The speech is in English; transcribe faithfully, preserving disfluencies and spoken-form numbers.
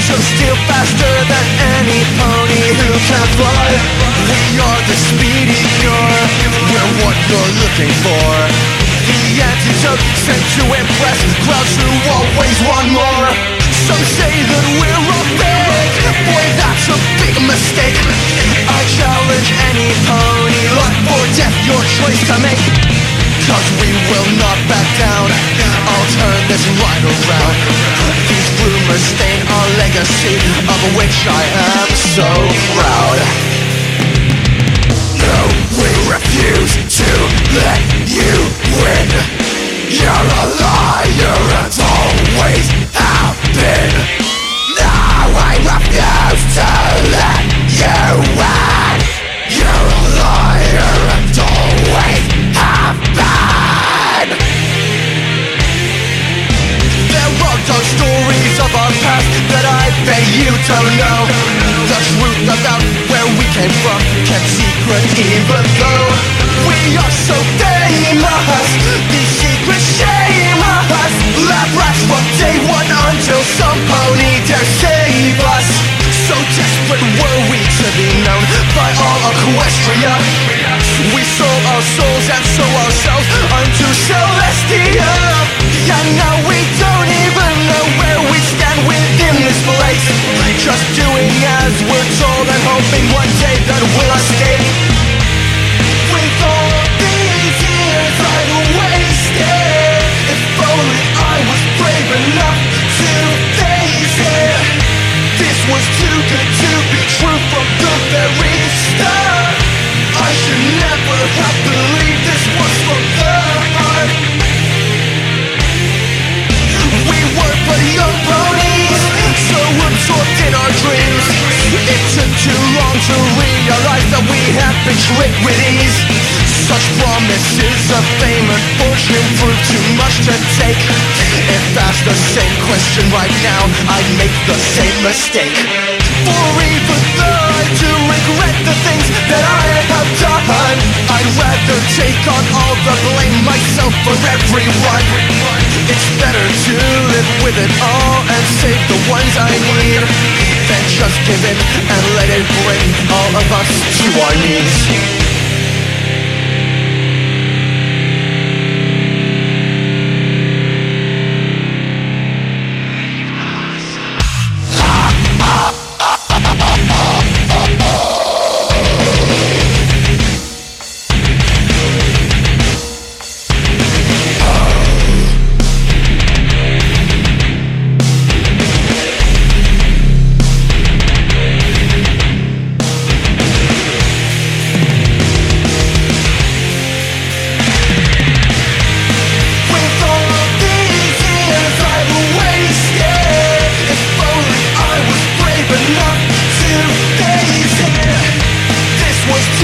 she'll steal faster than any pony who can fly. We are the speedy cure, we're what you're looking for. The antidote sent to impress crowds who always want more. Some say that we're all fake, boy that's a big mistake. I challenge any pony, life or death, your choice to make. Cause we will not back down, I'll turn this right around. These rumors stain our legacy, of which I am so proud. No, we refuse to let you win. You're a liar and always have been. No, I refuse to let you win. You're a liar and always have been. There are dark stories of our past that I bet you don't know. The truth about where we came from kept secret even though we are so famous. These secrets shame us. Lab rats from day one until some pony dare save us. So desperate were we to be known by all Equestria. We sold our souls and sold ourselves unto Celestia. And now we don't even know where we stand within this place. Just doing as we're told and hoping one day that we'll escape. With all these years I've wasted, if only I was brave enough to face it. This was too good to be true from the very start. I should never have believed this was from the heart. We were but young ponies, so absorbed in our dreams. It took too long to realize that we had been tricked with ease. Such promises of fame and fortune proved too much to take. If asked the same question right now, I'd make the same mistake. For even though I do regret the things that I have done, I'd rather take on all the blame myself for everyone. It's better to live with it all and save the ones I need than just give in and let it bring all of us to our knees. Was